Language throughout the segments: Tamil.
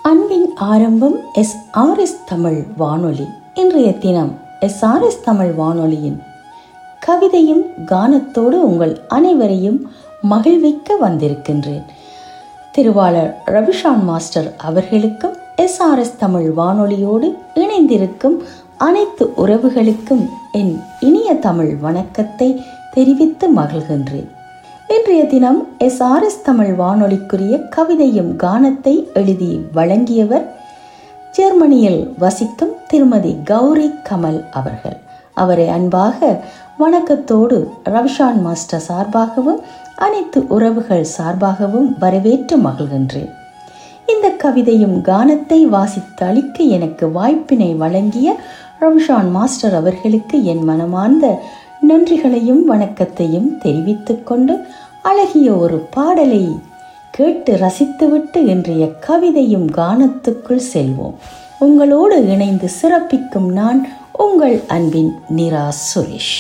அன்பின் ஆரம்பம் SRS தமிழ் வானொலி. இன்றைய தினம் SRS தமிழ் வானொலியின் கவிதையும் கானத்தோடு உங்கள் அனைவரையும் மகிழ்விக்க வந்திருக்கின்றேன். திருவாளர் ரவிஷான் மாஸ்டர் அவர்களுக்கும் SRS தமிழ் வானொலியோடு இணைந்திருக்கும் அனைத்து உறவுகளுக்கும் என் இனிய தமிழ் வணக்கத்தை தெரிவித்து மகிழ்கின்றேன். இன்றைய தினம் SRS தமிழ் வானொலிக்குரிய கவிதையும் கானத்தை எழுதி வழங்கியவர் ஜெர்மனியில் வசிக்கும் திருமதி கௌரி கமல் அவர்கள். அவரை அன்பாக வணக்கத்தோடு ரவிஷான் மாஸ்டர் சார்பாகவும் அனைத்து உறவுகள் சார்பாகவும் வரவேற்று மகிழ்கின்றேன். இந்த கவிதையும் கானத்தை வாசித்து அளிக்க எனக்கு வாய்ப்பினை வழங்கிய ரவிஷான் மாஸ்டர் அவர்களுக்கு என் மனமார்ந்த நன்றிகளையும் வணக்கத்தையும் தெரிவித்துக் கொண்டு அழகிய ஒரு பாடலை கேட்டு ரசித்துவிட்டு இன்றைய கவிதையும் கானத்துக்குள் செல்வோம். உங்களோடு இணைந்து சிறப்பிக்கும் நான் உங்கள் அன்பின் நிரா சுரேஷ்.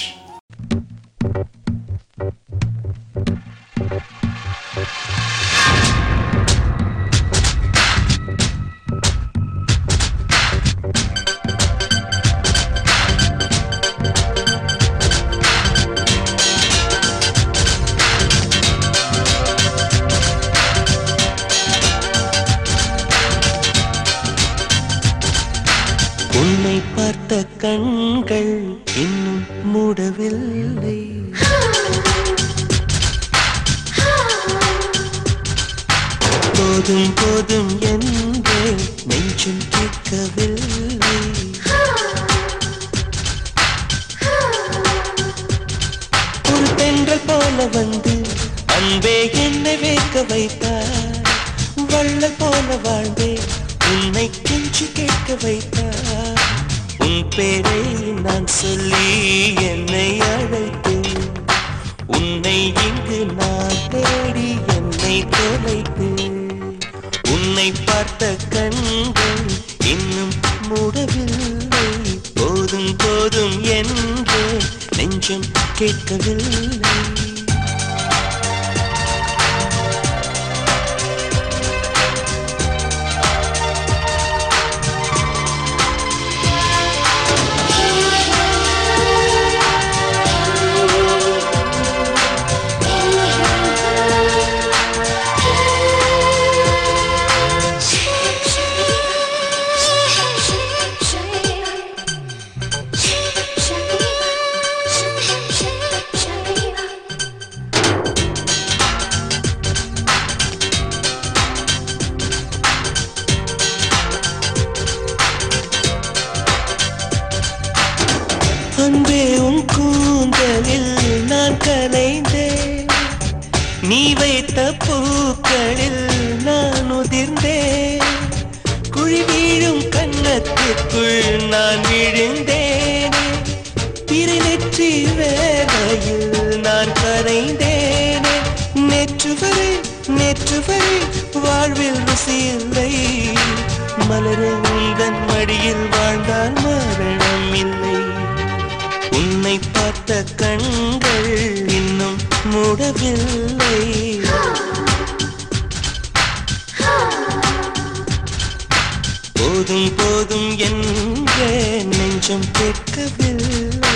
உன்னை பார்த்த கண்கள் இன்னும் மூடவில்லை, போதும் போதும் என்றே நெஞ்சம் கேட்கவில்லை. ஒரு தென்றல் போல வந்து அன்பே என்னை வேக்க வைத்தார், வள்ளல் போல வாழ்ந்தே உன்னை கெஞ்சி கேட்க வைத்தார். உன் பேரை நான் சொல்லி என்னை அழைத்தேன், உன்னை இங்கு நான் தேடி என்னை தொலைத்தேன். உன்னை பார்த்த கண்கள் இன்னும் மூடவில்லை, போதும் போதும் என்று நெஞ்சம் கேட்கவில்லை. அன்பே உன் கூந்தலில் நான் கலைந்தேன், நீ வைத்த பூக்களில் நான் உதிர்ந்தேன். குழி வீழும் கன்னத்திற்குள் நான் விழுந்தேன், பிறை நெற்றி வேளையில் நான் கரைந்தேன். நேற்று வரை வாழ்வில் ருசியில்லை, மலரே உந்தன் மடியில் வாழ்ந்தால் மரணம் இல்லை. உன்னை பார்த்த கண்கள் இன்னும் மூடவில்லை, போதும் போதும் என்ற நெஞ்சம் கேட்கவில்லை.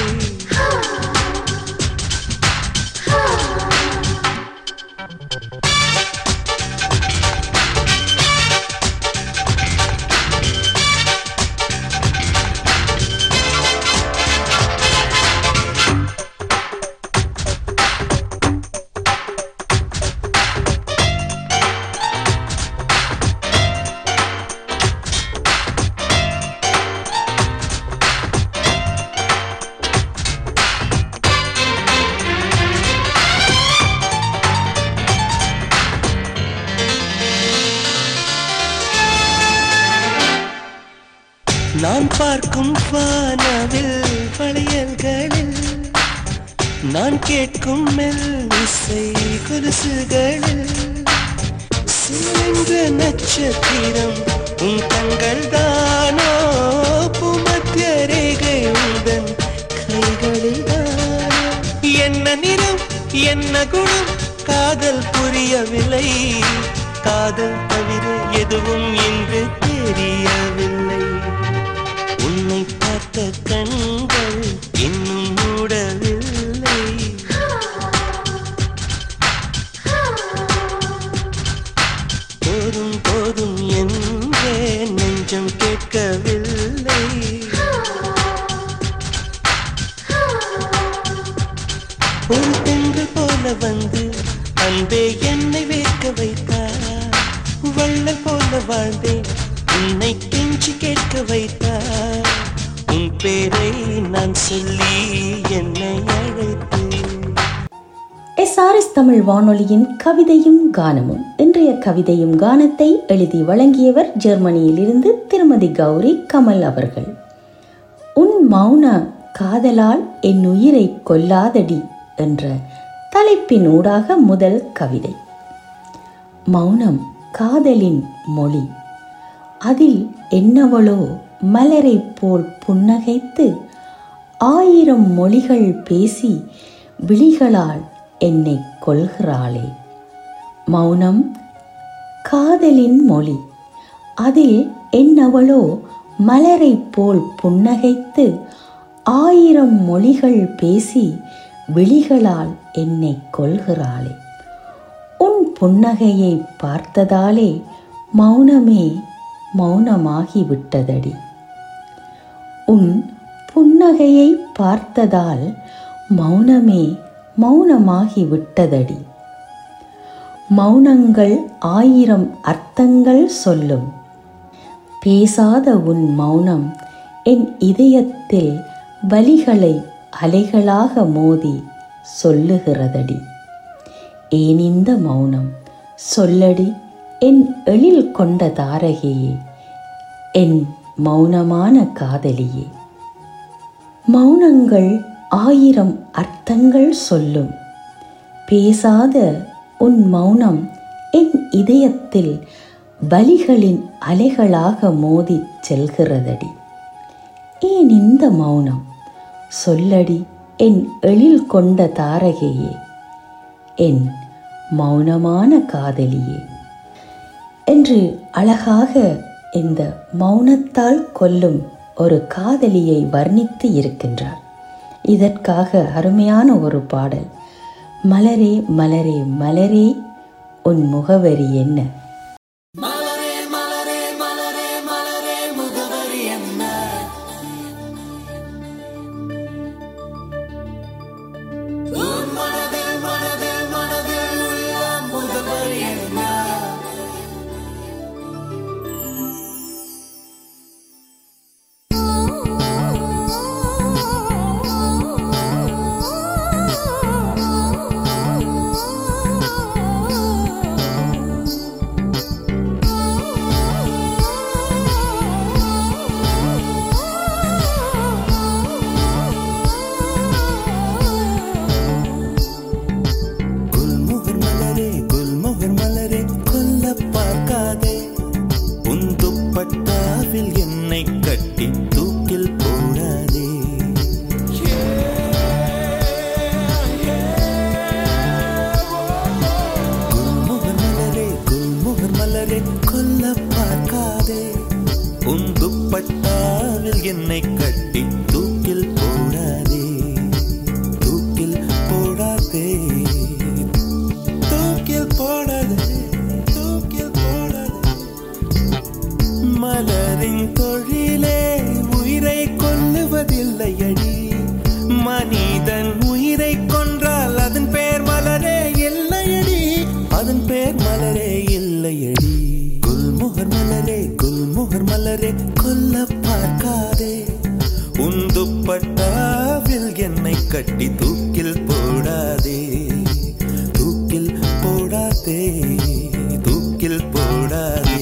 நான் பார்க்கும் வானவில் வளையல்களில், நான் கேட்கும் மெல்லிசை கொலுசுகளில், சிலென்ற நட்சத்திரம் உன் கண்கள் தானோ, பூமத்திய ரேகை உந்தன் கைகளில் தானோ. என்ன நிறம் என்ன குணம் காதல் புரியவில்லை, காதல் தவிர எதுவும் இங்கு வாழ்ந்தேன் உன்னை கெஞ்சி கேட்க வைத்தார் உன் பேரை நான் சொல்லி என்னை அழைத்தேன். SRS தமிழ் வானொலியின் கவிதையும் கானமும். இன்றைய கவிதையும் கானத்தை எழுதி வழங்கியவர் ஜெர்மனியில் இருந்து திருமதி கௌரி கமல் அவர்கள். உன் மௌன காதலால் என் உயிரை கொல்லாதடி என்ற தலைப்பின் ஊடாக முதல் கவிதை. மௌனம் காதலின் மொழி, அதில் என்னவளோ மலரை போல் புன்னகைத்து 1000 மொழிகள் பேசி விழிகளால் என்னை கொள்கிறாளே. மௌனம் காதலின் மொழி, அதில் என்னவளோ மலரை போல் புன்னகைத்து 1000 மொழிகள் பேசி விழிகளால் என்னை கொள்கிறாளே. உன் புன்னகையை பார்த்ததாலே மௌனமே மௌனமாகி விட்டதடி. உன் புன்னகையை பார்த்ததால் மௌனமே மௌனமாகி விட்டதடி. மௌனங்கள் 1000 அர்த்தங்கள் சொல்லும், பேசாத உன் மௌனம் என் இதயத்தில் வலிகளை அலைகளாக மோதி சொல்லுகிறதடி. ஏன் இந்த மௌனம் சொல்லடி என் எழில் கொண்ட தாரகையே, என் மௌனமான காதலியே. மௌனங்கள் 1000 அர்த்தங்கள் சொல்லும், பேசாத உன் மௌனம் என் இதயத்தில் வலிகளின் அலைகளாக மோதி செல்கிறதடி. ஏன் இந்த மௌனம் சொல்லடி என் எழில் கொண்ட தாரகையே, என் மௌனமான காதலியே என்று அழகாக இந்த மௌனத்தால் கொல்லும் ஒரு காதலியை வர்ணித்து இருக்கின்றார். இதற்காக அருமையான ஒரு பாடல். மலரே மலரே மலரே உன் முகவரி என்ன? மலரே மலரே மலரே மலரே முகவரி என்ன? உன் மனதில் மனதில் மனதில் உள்ள முகவரி என்ன? என்னை கட்டி தூக்கில் போடாதே. குல்முகர் மலரே குல்முகர் மலரே கொல்ல பார்க்காதே. உன் துப்பட்டாவில் என்னை கட்டி தூக்கில் போடாதே. தூக்கில் போடாதே. தூக்கில் போடாதே. தூக்கில் போடாதே. மலரின் தொழிலே உயிரை கொல்லுவதில்லையடி. மனிதன் உயிரை கொன்றால் அதன் பேர் மலரே இல்லையடி. அதன் பேர் மலரே இல்லையடி. குல்முகர் மலரே குல்முகர் மலரே கொல்ல பார்க்காதே. உன் துப்பட்டாவில் என்னை கட்டி தூக்கில் போடாதே. தூக்கில் போடாதே. தூக்கில் போடாதே.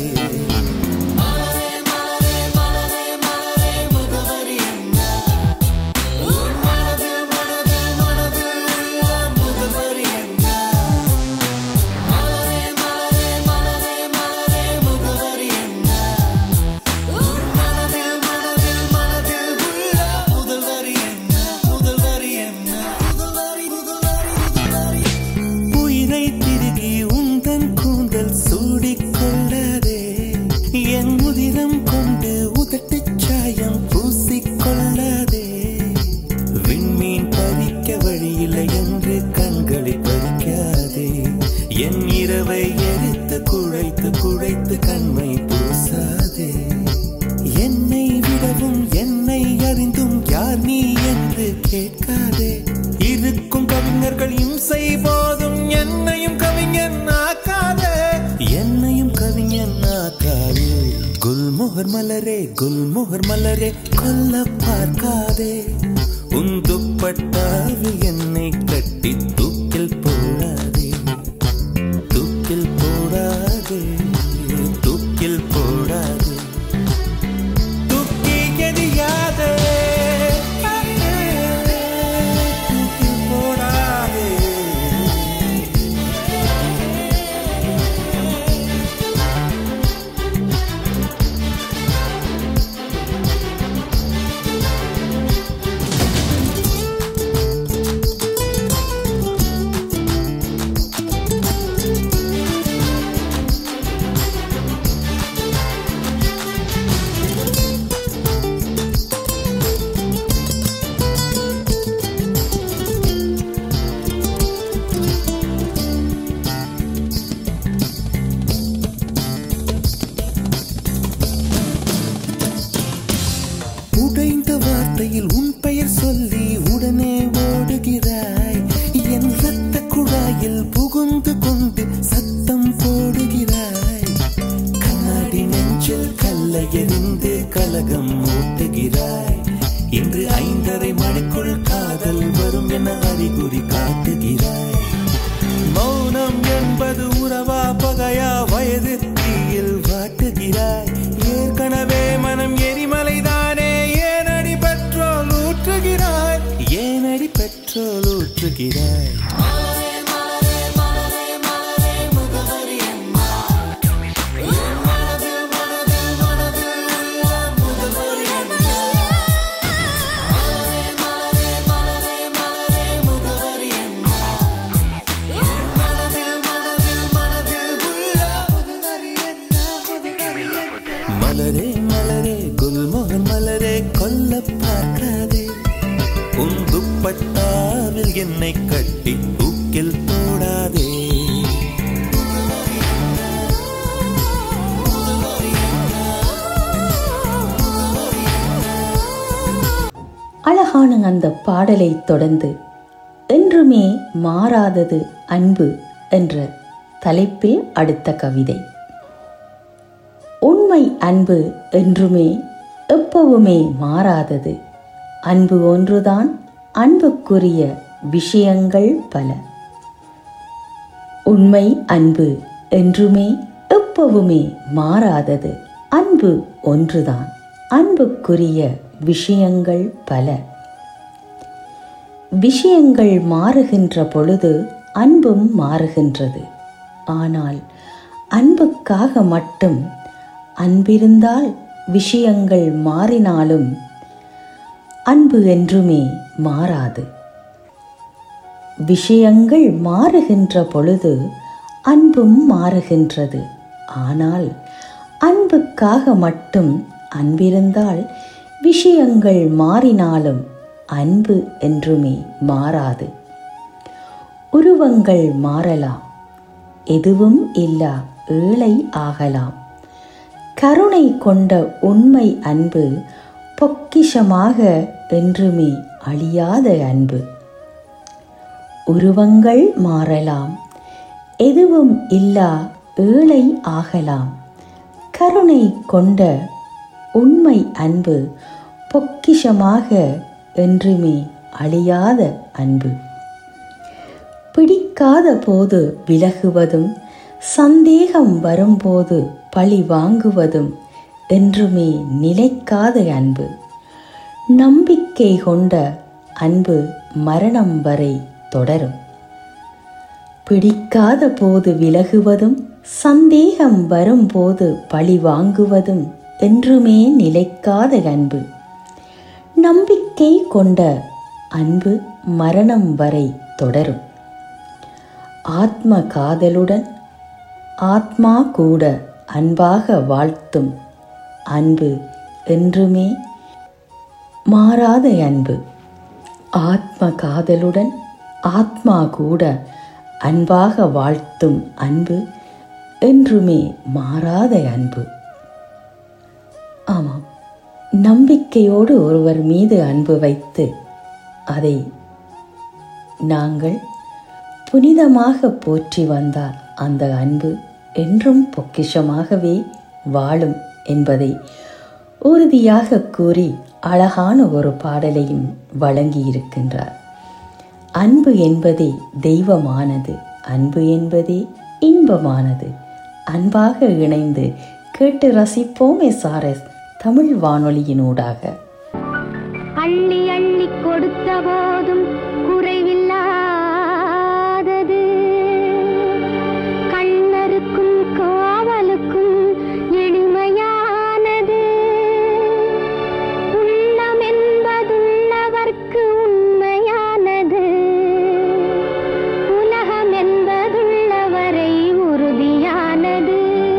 என் இரவை எரித்து குழைத்து குழைத்து கண்மை பூசாதே. என்னை விடவும் என்னை அறிந்தும் யார் நீ என்று கேட்காதே. இருக்கும் கவிஞர்கள் இம்சை போதும் என்னையும் கவிஞன் ஆக்காதே. என்னையும் கவிஞன் ஆக்காதே. குல்மோகர் மலரே குல்மோகர் மலரே கொல்ல பார்க்காதே உன் துப்பட்டாவில் என்னை கட்டி தூக்கில் போடாதே தூக்கில் போடாதே தூக்கில் போடாதே தூக்கி எறியாதே தூக்கில் போடாதே உடைந்த வார்த்தையில் உன் பெயர் சொல்லி உடனே ஓடுகிறாய் என் ரத்த குழாயில் புகுந்து கொண்டு சத்தம் போடுகிறாய் கண்ணாடி நெஞ்சில் கல்லை எறிந்து கலகம் மூட்டுகிறாய் இன்று 5:30 மணிக்குள் காதல் வரும் என அறிகுறி காட்டுகிறாய் மௌனம் என்பது உறவா பகையா வயது தீயில் வாட்டுகிறாய் ஏற்கனவே மனம் எரிமலைதானே ஏனடி பெட்ரோல் ஊற்றுகிறாய் ஏனடி பெட்ரோல் ஊற்றுகிறாய் மலரே மலரே குல்மோகர் மலரே கொல்ல பார்க்காதே உன் துப்பட்டாவில் என்னை கட்டி தூக்கில் போடாதே அழகான அந்த பாடலை தொடர்ந்து என்றுமே மாறாதது அன்பு என்ற தலைப்பில் அடுத்த கவிதை. உண்மை அன்பு என்றுமே எப்பவுமே மாறாதது. அன்பு ஒன்றுதான், அன்புக்குரிய விஷயங்கள் பல. உண்மை அன்பு என்றுமே எப்பவுமே மாறாதது. அன்பு ஒன்றுதான், அன்புக்குரிய விஷயங்கள் பல. விஷயங்கள் மாறுகின்ற பொழுது அன்பும் மாறுகின்றது. ஆனால் அன்புக்காக மட்டும் அன்பிருந்தால் விஷயங்கள் மாறினாலும் அன்பு என்றுமே மாறாது. விஷயங்கள் மாறுகின்ற பொழுது அன்பும் மாறுகின்றது. ஆனால் அன்புக்காக மட்டும் அன்பிருந்தால் விஷயங்கள் மாறினாலும் அன்பு என்றுமே மாறாது. உருவங்கள் மாறலாம், எதுவும் இல்லா ஏழை ஆகலாம். கருணை கொண்ட உண்மை அன்பு பொக்கிஷமாக என்றுமே அழியாத அன்பு. உருவங்கள் மாறலாம், எதுவும் இல்லா ஏழை ஆகலாம். கருணை கொண்ட உண்மை அன்பு பொக்கிஷமாக என்றுமே அழியாத அன்பு. பிடிக்காத போது விலகுவதும், சந்தேகம் வரும்போது பழி வாங்குவதும் என்றுமே நிலைக்காத அன்பு. நம்பிக்கை கொண்ட அன்பு மரணம் வரை தொடரும். பிடிக்காத போது விலகுவதும், சந்தேகம் வரும்போது பழி வாங்குவதும் என்றுமே நிலைக்காத அன்பு. நம்பிக்கை கொண்ட அன்பு மரணம் வரை தொடரும். ஆத்ம காதலுடன் ஆத்மா கூட அன்பாக வாழ்த்தும் அன்பு என்றுமே மாறாத அன்பு. ஆத்ம காதலுடன் ஆத்மா கூட அன்பாக வாழ்த்தும் அன்பு என்றுமே மாறாத அன்பு. ஆமாம், நம்பிக்கையோடு ஒருவர் மீது அன்பு வைத்து அதை நாங்கள் புனிதமாக போற்றி வந்தால் அந்த அன்பு என்றும் பொக்கிஷமாகவே வாழும் என்பதை உறுதியாக கூறி அழகான ஒரு பாடலையும் வழங்கியிருக்கின்றார். அன்பு என்பதே தெய்வமானது, அன்பு என்பதே இன்பமானது. அன்பாக இணைந்து கேட்டு ரசிப்போம் SRS தமிழ் வானொலியினூடாக. அள்ளி அள்ளி கொடுத்த போதும் குறைவில்லாதது, கண்ணருக்கும் காவலுக்கும் எளிமையானது. உள்ளம் என்பதுள்ளவர்க்கு உண்மையானது, உலகம் என்பதுள்ளவரை உறுதியானது.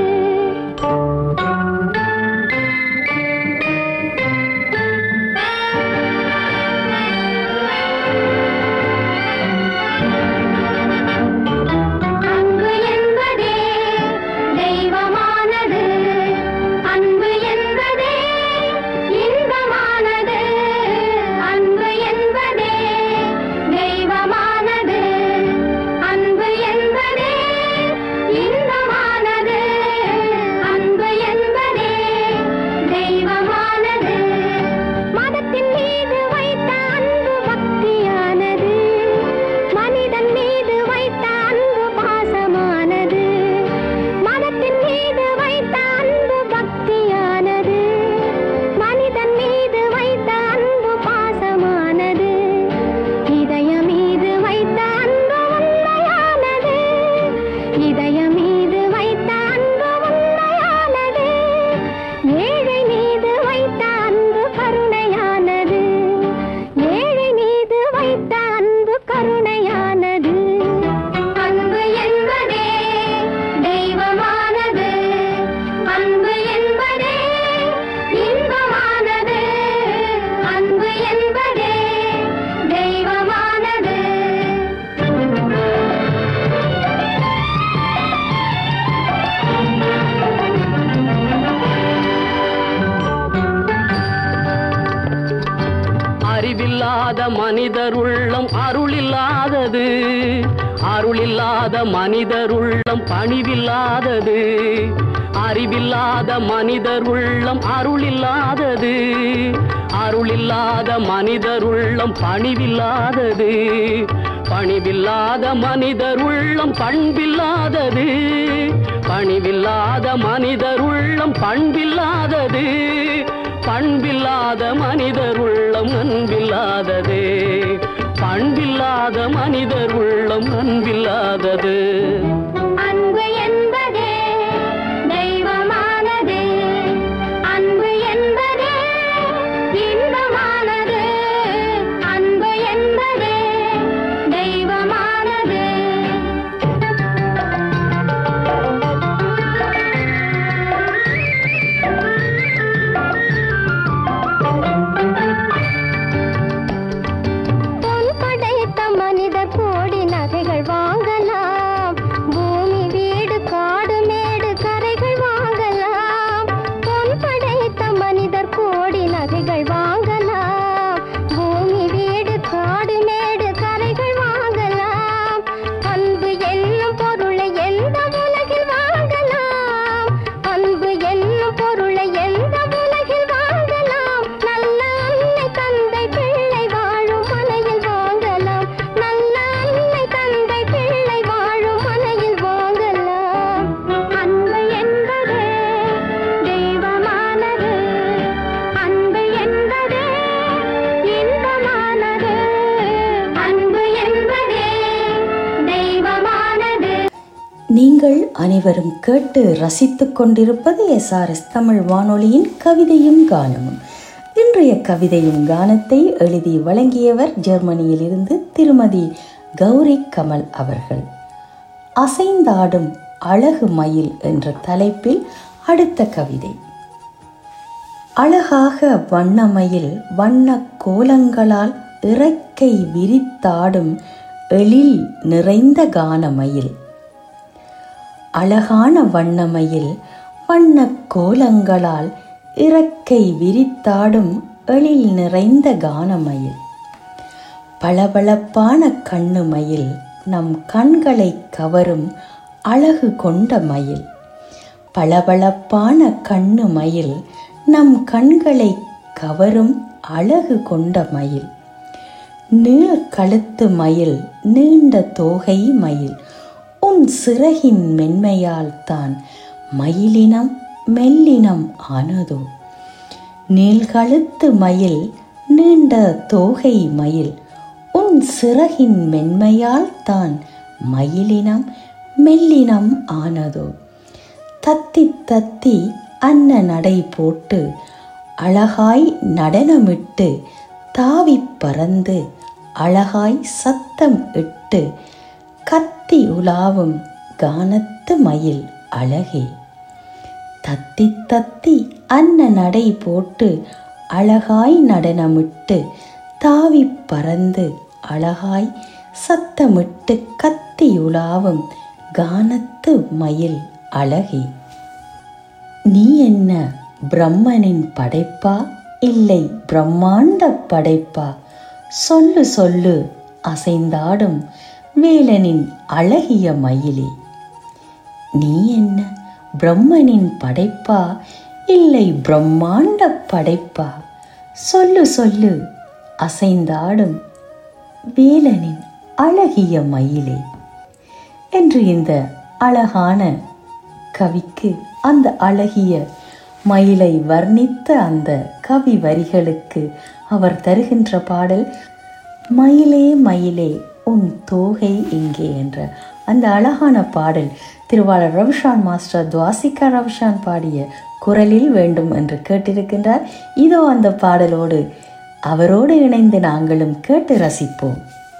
மனிதர் உள்ளம் அருளில்லாதது, அருளில்லாத மனிதர் உள்ளம் பணிவில்லாதது. அறிவில்லாத மனிதர் உள்ளம் அருளில்லாதது, அருளில்லாத மனிதர் உள்ளம் பணிவில்லாதது. பணிவில்லாத மனிதர் உள்ளம் பண்பில்லாதது, பணிவில்லாத மனிதர் உள்ளம் பண்பில்லாதது. பண்பில்லாத மனிதர் உள்ளம் அன்பில்லாததே, பண்பில்லாத மனிதர் உள்ளம் அன்பில்லாதது. அன்பு என்பதே தெய்வமானது, அன்பு என்பதே இன்பமானது, அன்பு என்பதே தெய்வமானது. நீங்கள் அனைவரும் கேட்டு ரசித்துக் கொண்டிருப்பது SRS தமிழ் வானொலியின் கவிதையும் கானமும். இன்றைய கவிதையும் கானத்தை எழுதி வழங்கியவர் ஜெர்மனியிலிருந்து திருமதி கௌரி கமல் அவர்கள். அசைந்தாடும் அழகு மயில் என்ற தலைப்பில் அடுத்த கவிதை. அழகாக வண்ணமயில் வண்ண கோலங்களால் இறக்கை விரித்தாடும் எழில் நிறைந்த கானமயில். அழகான வண்ணமயில் வண்ண கோலங்களால் இறக்கை விரித்தாடும் எழில் நிறைந்த கானமயில். பளபளப்பான கண்ணுமயில் நம் கண்களை கவரும் அழகு கொண்ட மயில். பளபளப்பான கண்ணு மயில், நம் கண்களை கவரும் அழகு கொண்ட மயில். நீள் கழுத்து மயில், நீண்ட தோகை மயில், உன் சிறகின் மென்மையால் தான் மயிலினம் மெல்லினம் ஆனதோ. நீள்கழுத்து மயில், நீண்ட தோகை மயில், உன் சிறகின் மென்மையால் தான் மயிலினம் மெல்லினம் ஆனதோ. தத்தி தத்தி அன்ன நடை போட்டு அழகாய் நடனமிட்டு தாவி பறந்து அழகாய் சத்தம் இட்டு கத்தி உலாவும் கானத்து மயில் அழகே. தத்தி தத்தி அன்ன நடை போட்டு அழகாய் நடனமிட்டு தாவி பறந்து அழகாய் சத்தமிட்டு கத்தி உலாவும் கானத்து மயில் அழகே. நீ என்ன பிரம்மனின் படைப்பா இல்லை பிரம்மாண்ட படைப்பா? சொல்லு சொல்லு அசைந்தாடும் வேலனின் அழகிய மயிலே. நீ என்ன பிரம்மனின் படைப்பா இல்லை பிரம்மாண்ட படைப்பா? சொல்லு சொல்லு அசைந்தாடும் வேலனின் அழகிய மயிலே என்று இந்த அழகான கவிக்கு அந்த அழகிய மயிலை வர்ணித்த அந்த கவி வரிகளுக்கு அவர் தருகின்ற பாடல் மயிலே மயிலே உன் தோகை இங்கே என்ற அந்த அழகான பாடல் திருவாளர் ரவிஷான் மாஸ்டர் துவாசிகா ரவிஷான் பாடிய குரலில் வேண்டும் என்று கேட்டிருக்கின்றார். இதோ அந்த பாடலோடு அவரோடு இணைந்து நாங்களும் கேட்டு ரசிப்போம்.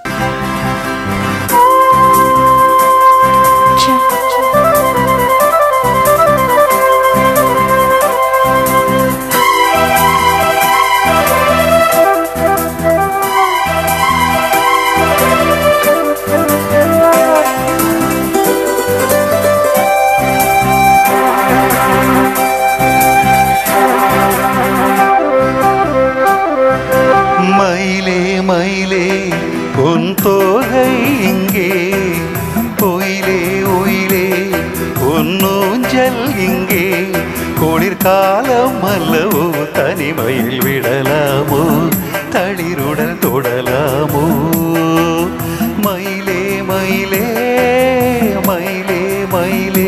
காலம் அல்லவோ தனிமையில் விடலாமோ தளிருடன் தொடலாமோ. மயிலே மயிலே மயிலே மயிலே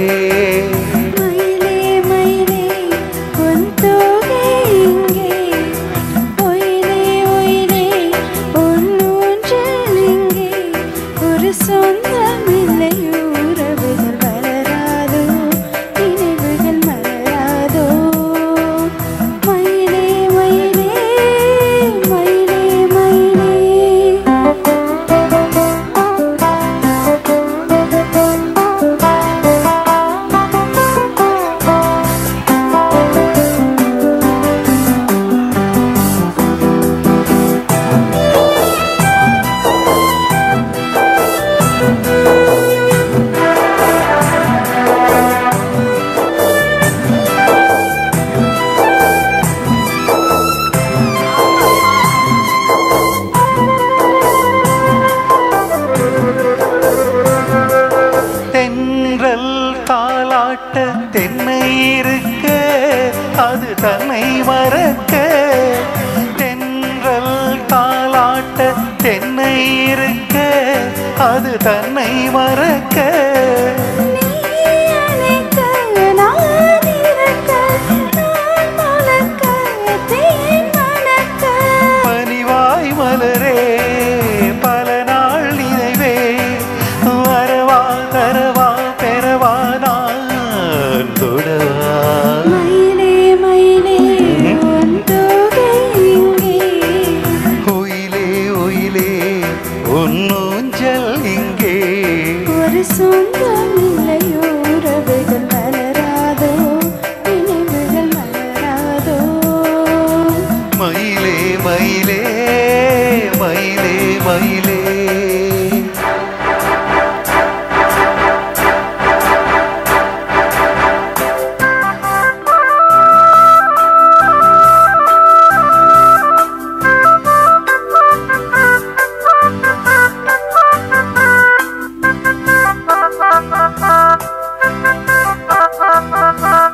தென்னை இருக்க அது தன்னை மறக்க. தென்றல் தாலாட்ட தென்னை இருக்க அது தன்னை மறக்க. பனிவாய் மலரே பல நாள் நினைவே வரவா தரவா பெறவா மயிலே மயிலே உன் தோகை இங்கே. ஒயிலே ஒயிலே உன் ஊஞ்சல் இங்கே. ஒரு சொந்தம் இல்லையோ உறவுகள் மலராதோ நினைவுகள் மலராதோ. மயிலே மயிலே மயிலே மயிலே Ha ha ha ha.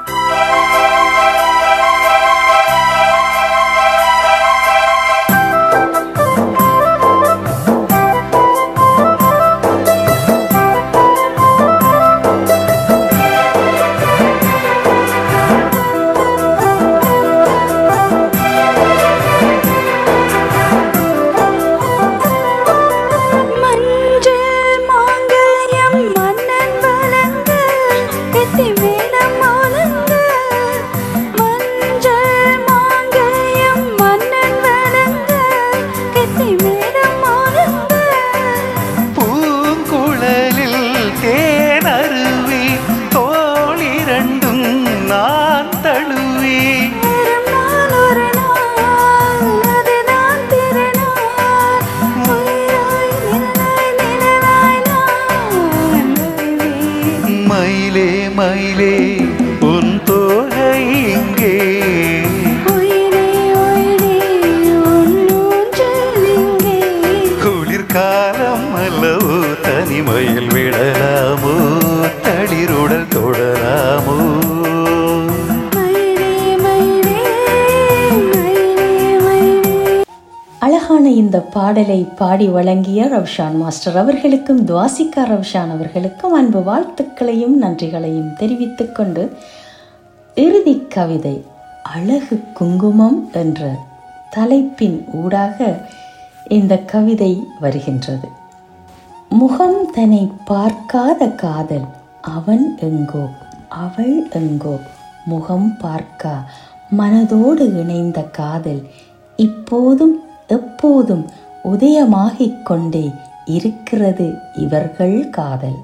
அழகான இந்த பாடலை பாடி வழங்கிய ரவ்ஷான் மாஸ்டர் அவர்களுக்கும் துவாசிகா ரவ்ஷான் அவர்களுக்கும் அன்பு வாழ்த்துக்களையும் நன்றிகளையும் தெரிவித்துக் கொண்டு இறுதி கவிதை அழகு குங்குமம் என்ற தலைப்பின் ஊடாக இந்த கவிதை வருகின்றது. முகம் தன்னை பார்க்காத காதல் அவன் எங்கோ அவள் எங்கோ, முகம் பார்க்கா மனதோடு இணைந்த காதல் இப்போதும் எப்போதும் உதயமாகிக் கொண்டே இருக்கிறது இவர்கள் காதல்.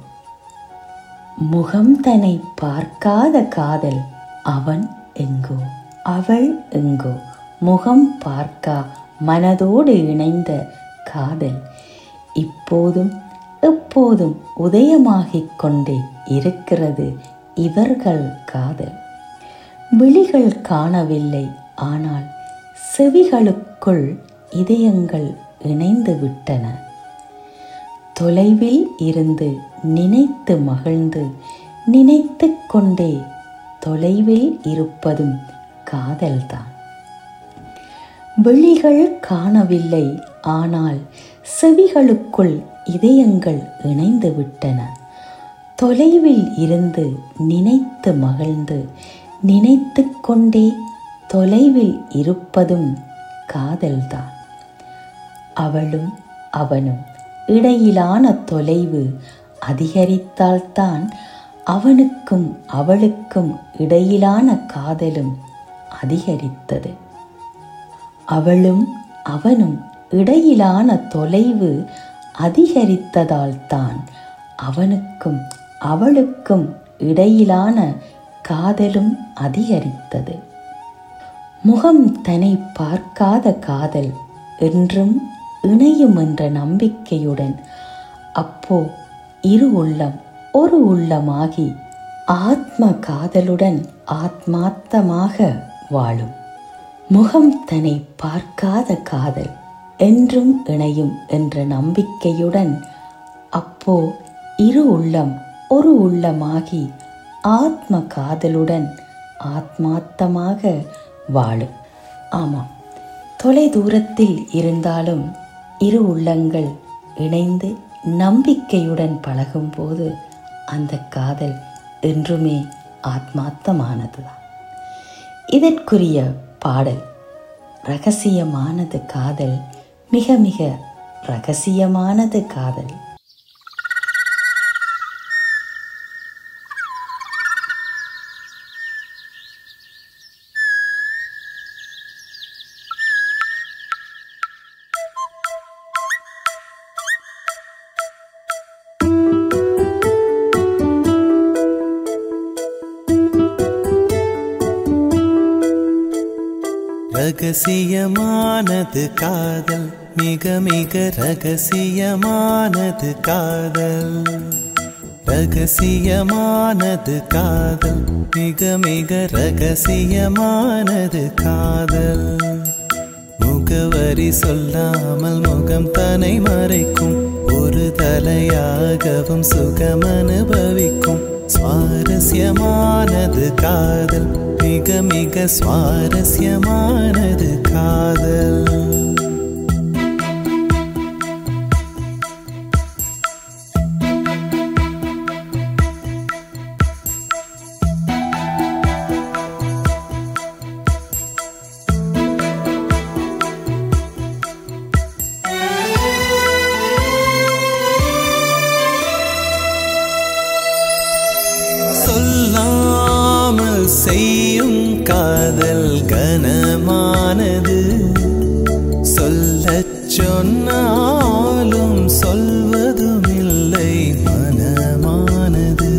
முகம் தன்னை பார்க்காத காதல் அவன் எங்கோ அவள் எங்கோ, முகம் பார்க்கா மனதோடு இணைந்த காதல் இப்போதும் எப்போதும் உதயமாகிக் கொண்டே இருக்கிறது இவர்கள் காதல். விழிகள் காணவில்லை, ஆனால் செவிகளுக்குள் இதயங்கள் இணைந்து விட்டன. தொலைவில் இருந்து நினைத்து மகிழ்ந்து நினைத்து கொண்டே தொலைவில் இருப்பதும் காதல்தான். விழிகள் காணவில்லை, ஆனால் செவிகளுக்குள் இதயங்கள் இணைந்து விட்டன. தொலைவில் இருந்து நினைத்து மகிழ்ந்து நினைத்து கொண்டே தொலைவில் இருப்பதும் காதல்தான். அவளும் அவனும் இடையிலான தொலைவு அதிகரித்தால்தான் அவனுக்கும் அவளுக்கும் இடையிலான காதலும் அதிகரித்தது. அவளும் அவனும் இடையிலான தொலைவு அதிகரித்ததால்தான் அவனுக்கும் அவளுக்கும் இடையிலான காதலும் அதிகரித்தது. முகம் தன்னை பார்க்காத காதல் என்றும் இணையும் என்ற நம்பிக்கையுடன் அப்போ இரு உள்ளம் ஒரு உள்ளமாகி ஆத்ம காதலுடன் ஆத்மார்த்தமாக வாழும். முகம் தன்னை பார்க்காத காதல் என்றும் இணையும் என்ற நம்பிக்கையுடன் அப்போ இரு உள்ளம் ஒரு உள்ளமாகி ஆத்ம காதலுடன் ஆத்மார்த்தமாக வாழும். ஆமாம், தொலை தூரத்தில் இருந்தாலும் இரு உள்ளங்கள் இணைந்து நம்பிக்கையுடன் பழகும்போது அந்த காதல் என்றுமே ஆத்மார்த்தமானதுதான். இதற்குரிய பாடல் ரகசியமானது காதல், மிக மிக ரகசியமானது காதல். ரகசியமானது காதல், மிக மிக ரகசியமானது காதல். ரகசியமானது காதல், மிக மிக ரகசியமானது காதல். முகவரி சொல்லாமல் முகம் தன்னை மறைக்கும், ஒரு தலையாகவும் சுகம் அனுபவிக்கும். சுவாரஸ்யமானது காதல், மிக மிக சுவாரஸ்யமானது காதல். சொல்லாமல் செய்யும் காதல் கனமானது, சொல்லச் சொன்னாலும் சொல்வதுமில்லை மனமானது.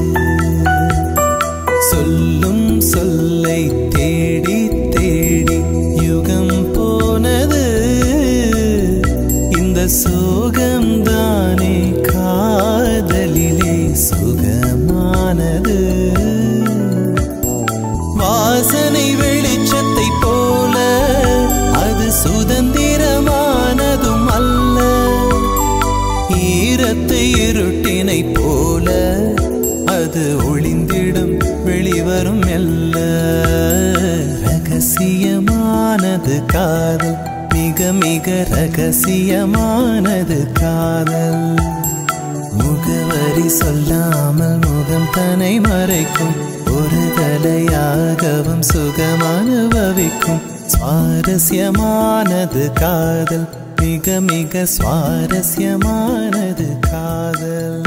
சொல்லும் சொல்லை தேடி தேடி யுகம் போனது, இந்த சோகம்தானே காதலிலே சுகமானது. வாசனை வெளிச்சத்தை போல அது சுதந்திரமானதும் அல்ல, ஈரத்தை இருட்டினை போல அது ஒளிந்திடும் வெளிவரும் மெல்ல. ரகசியமானது காதல், மிக மிக மிக ரகசியமானது காதல். முகவரி சொல்லாமல் முகம் தன்னை மறைக்கும், ஒரு தலையாகவும் சுகம் அனுபவிக்கும். சுவாரஸ்யமானது காதல், மிக மிக சுவாரஸ்யமானது காதல்.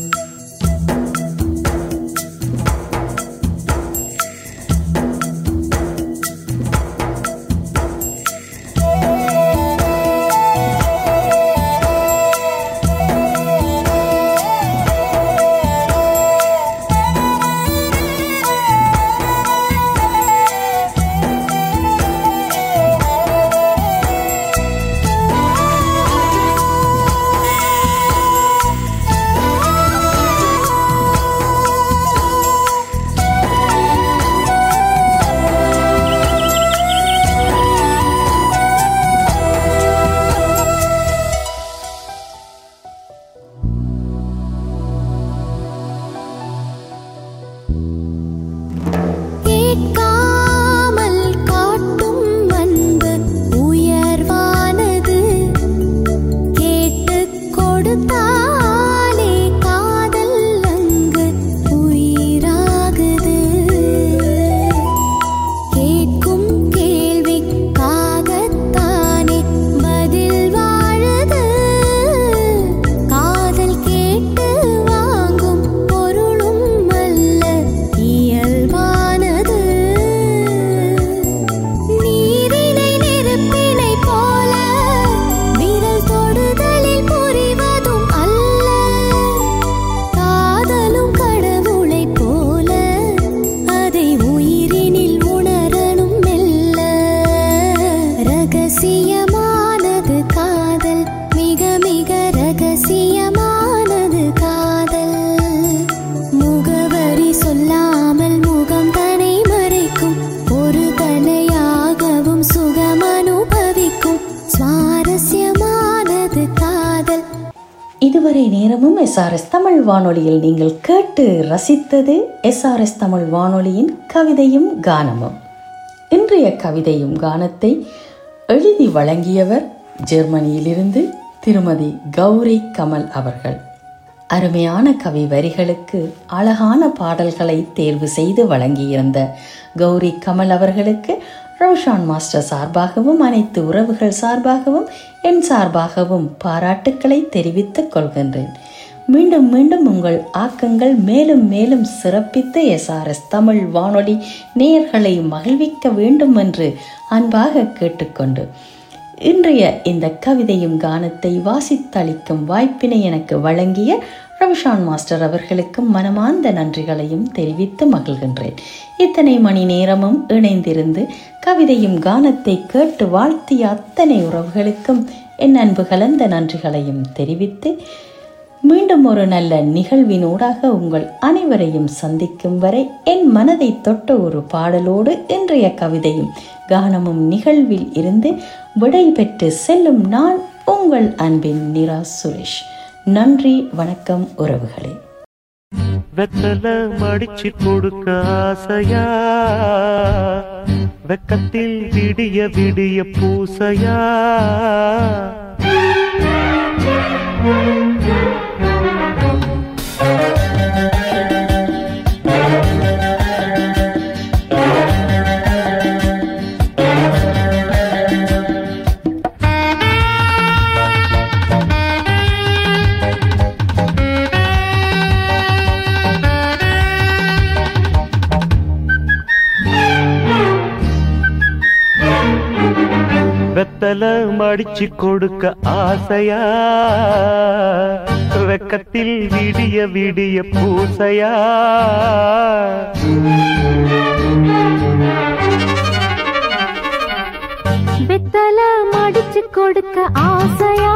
இதுவரை நேரமும் எஸ்ஆர்எஸ் தமிழ் வானொலியில் நீங்கள் கேட்டு ரசித்தது எஸ்ஆர்எஸ் தமிழ் வானொலியின் கவிதையும் கானமும். இன்றைய கவிதையும் கானத்தை எழுதி வழங்கியவர் ஜெர்மனியிலிருந்து திருமதி கௌரி கமல் அவர்கள். அருமையான கவி வரிகளுக்கு அழகான பாடல்களை தேர்வு செய்து வழங்கியிருந்த கௌரி கமல் அவர்களுக்கு ரோஷான் மாஸ்டர் சார்பாகவும் அனைத்து உறவுகள் சார்பாகவும் என் சார்பாகவும் பாராட்டுக்களை தெரிவித்துக் கொள்கின்றேன். மீண்டும் மீண்டும் உங்கள் ஆக்கங்கள் மேலும் மேலும் சிறப்பித்து எஸ்ஆர்எஸ் தமிழ் வானொலி நேயர்களை மகிழ்விக்க வேண்டும் என்று அன்பாக கேட்டுக்கொண்டு இன்றைய இந்த கவிதையும் கானத்தை வாசித்தளிக்கும் வாய்ப்பினை எனக்கு வழங்கிய ரவிஷான் மாஸ்டர் அவர்களுக்கும் மனமார்ந்த நன்றிகளையும் தெரிவித்து மகிழ்கின்றேன். இத்தனை மணி நேரமும் இணைந்திருந்து கவிதையும் கானத்தை கேட்டு வாழ்த்திய அத்தனை உறவுகளுக்கும் என் அன்பு கலந்த நன்றிகளையும் தெரிவித்து மீண்டும் ஒரு நல்ல நிகழ்வினூடாக உங்கள் அனைவரையும் சந்திக்கும் வரை என் மனதை தொட்ட ஒரு பாடலோடு இன்றைய கவிதையும் கானமும் நிகழ்வில் இருந்து விடை பெற்று செல்லும் நான் உங்கள் அன்பின் நிரா சுரேஷ். நன்றி, வணக்கம் உறவுகளே. வெத்தல மடிச்சு கொடுக்க ஆசையா, வெக்கத்தில் விடிய விடிய பூசையா, வெத்தல மடிச்சு கொடுக்க ஆசையா, வெக்கத்தில் விடிய விடிய பூசையா, வெத்தல மடிச்சு கொடுக்க ஆசையா,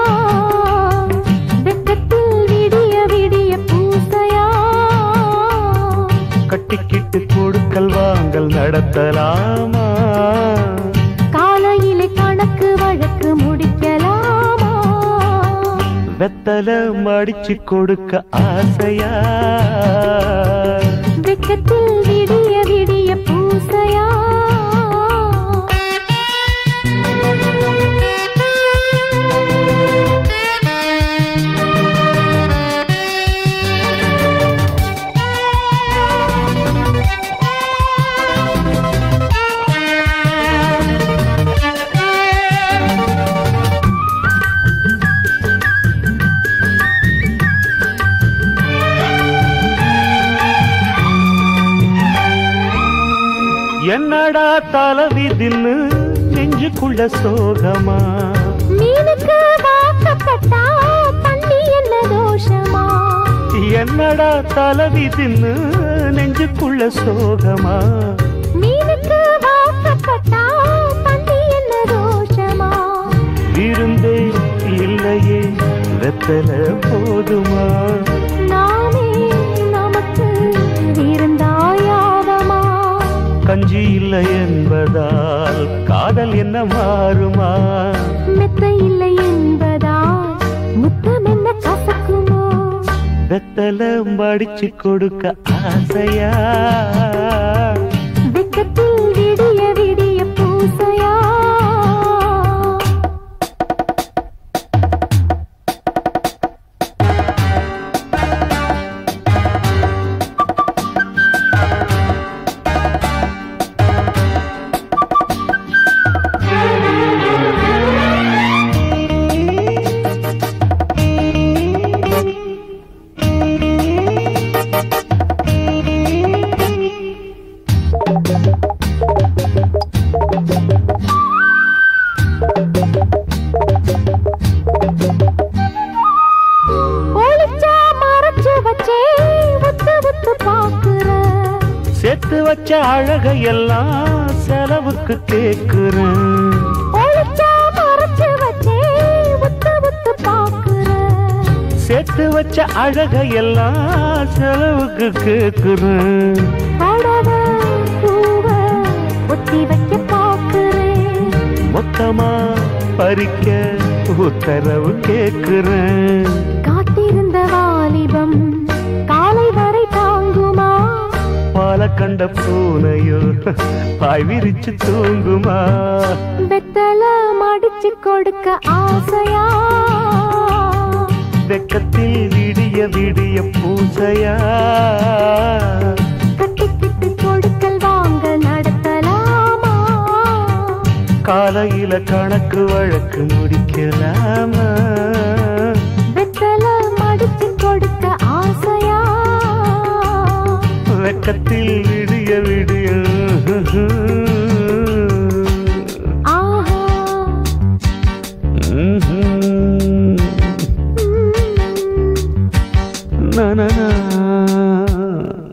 வெக்கத்தில் விடிய விடிய பூசையா, கட்டிக்கிட்டு கொடுக்கல் வாங்கல் நடத்தலாமா, காலையிலே கணக்கு வழக்கு முடிக்கலாமா, வெத்தல மடிச்சு கொடுக்க ஆசையா, வெக்கத்தில் விடிய விடிய பூசையா. தலைவிதின்னு நெஞ்சுக்குள்ள சோகமா மீனுக்கு வாக்கப்பட்டா தண்ணி என்ன தோஷமா என்னடா தலைவிதின்னு நெஞ்சுக்குள்ள சோகமா மீனுக்கு வாக்கப்பட்டா தண்ணி என்ன தோஷமா விருந்தே இல்லையே வெத்தல போதுமா நாமே நமக்கு இருந்தாயாவமா கஞ்சி இல்லை என்பதால் காதல் என்ன மாறுமா மெத்த இல்லை என்பதால் முத்தம் என்ன கசக்குமோ வெத்தல மடிச்சு கொடுக்க ஆசையா வெக்கத்தில் விடிய விடிய பூசையா சேர்த்து வச்ச அழகையெல்லாம் செலவுக்கு கேக்குறேன் சேர்த்து வச்ச அழகையெல்லாம் செலவுக்கு கேக்குறேன் மொத்தமா பறிக்க உத்தரவு கேக்குறேன் காத்திருந்த வாலிபம் காலை வரை தாங்குமா பால கண்ட பூனையோ பாய் விரிச்சு தூங்குமா வெத்தல மடிச்சு கொடுக்க ஆசையா வெக்கத்தில் விடிய விடிய பூசையா கட்டிக்கிட்டு கொடுக்கல் வாங்க நடத்தலாமா காலையில கணக்கு வழக்கு முடிக்கலாமா வெத்தல மடிச்சு கொடுக்க ஆசையா வெக்கத்தில் விடிய விடிய